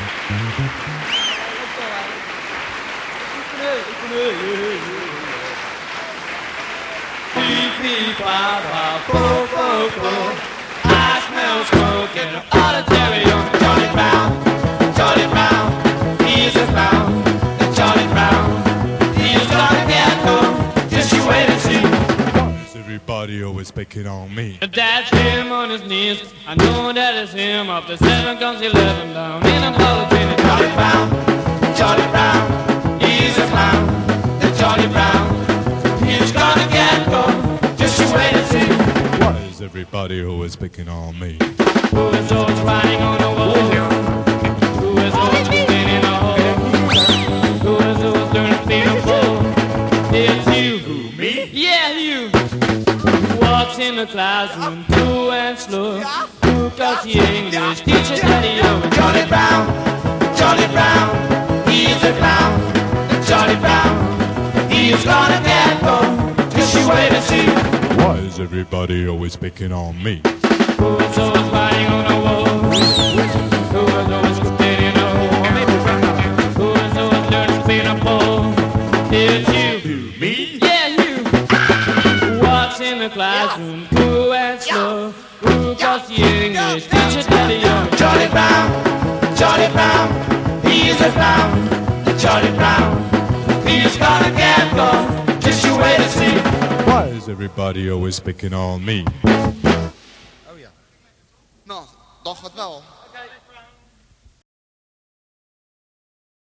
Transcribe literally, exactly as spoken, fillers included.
I smell smoke and an auditory on Charlie Brown. Charlie Brown, he's a clown. Charlie Brown, he's gonna get home. Just you wait and see. Why is everybody always picking on me? That's him on his knees. I know that it's him. Up to seven comes eleven down in a holiday. Charlie Brown, Charlie Brown, he's a clown. Charlie Brown, he's gonna get home. Just you wait and see. Why is everybody always picking on me? Who is always riding on the wall? Who is always been in a hole? Who is always learning beautiful? It's you. Who, me? Yeah, you. Who walks in the classroom, cool and slow? Who got the English teacher daddy over? Charlie Brown, Charlie Brown, he's a clown. Charlie Brown, he's gonna get home. Just you wait and see. Why is everybody always picking on me? Who is always riding on the wall? Who is always staying in a hole? Who is always learning to spin a pole? It's you. Who, me? Yeah, you. Who walks in the classroom, cool and slow? Who got the English teacher daddy young? Charlie Brown, Charlie Brown, he's a clown. Charlie Brown, he's gonna get gone. Just you wait and see. Why is everybody always picking on me? Oh ja. Nou, dan gaat wel.